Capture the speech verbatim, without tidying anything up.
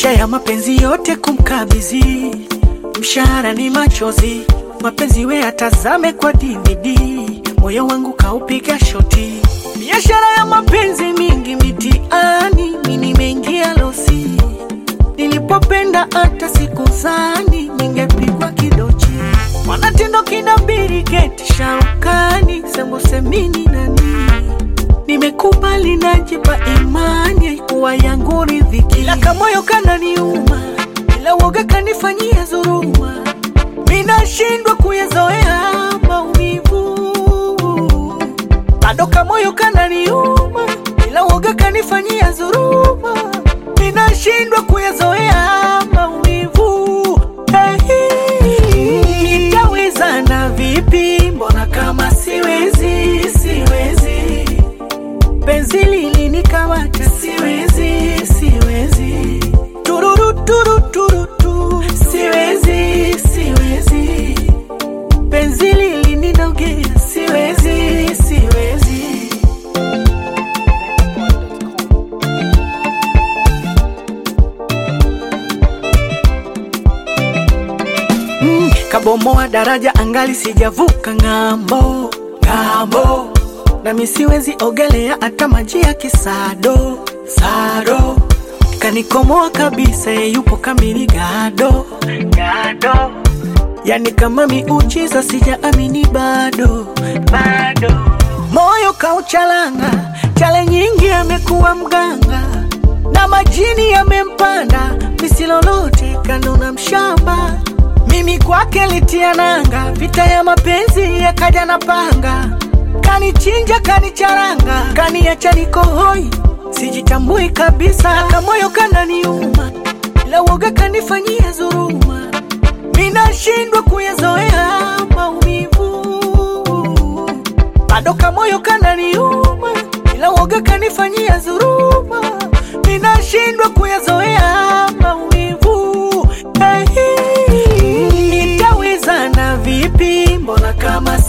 licha ya mapenzi yote kumkabizi, mshahara ni machozi, mapenzi we atazame kwa D V D, moyo wangu kaupiga shoti. Biashara ya mapenzi mingi mitiani, mimi mengia losi, nilipopenda hata siku zani ningepigwa kidochi. Wanatindo kinabiri geti shaukani, sembo semini nani, nimekubali najipa imani kuwa yangu ridhiki. Ila kamoyo kananiuma, ila woga kanifanyia dhuluma, mina shindwa kuyazoea maumivu. Bado kamoyo kananiuma, ila woga kanifanyia dhuluma, mina shindwa kuyazoea maumivu. Hey, nitaweza na vipi, mbona kama siwezi, siwezi. Penzi lili nikamata, siwezi, siwezi. Tururu turu turu tu, siwezi, siwezi. Penzi lili ninogea, siwezi, siwezi. Mm, kabomoa daraja angali sijavuka ngambo, ngambo. Na misiwezi ogelea hata maji ya kisado, sado. Kanikomoa kabisa, yupo kamili gado, gado. Yani kama miujiza sijaamini bado, bado. Moyo kauchalanga, chale nyingi amekuwa mganga, na majini yamempanda, misilolote kanuna mshamba. Mimi kwake litia nanga, vita ya mapenzi yakaja na panga, kanichinja kanicharanga, kaniacha niko hoi, sijitambui kabisa. Kamoyo kananiuma, ila woga kanifanyia dhuluma, mina shindwa kuyazoea maumivu. Bado kamoyo kananiuma, ila woga kanifanyia dhuluma, mina shindwa kuyazoea maumivu. Hey, nitaweza na vipi, mbona kama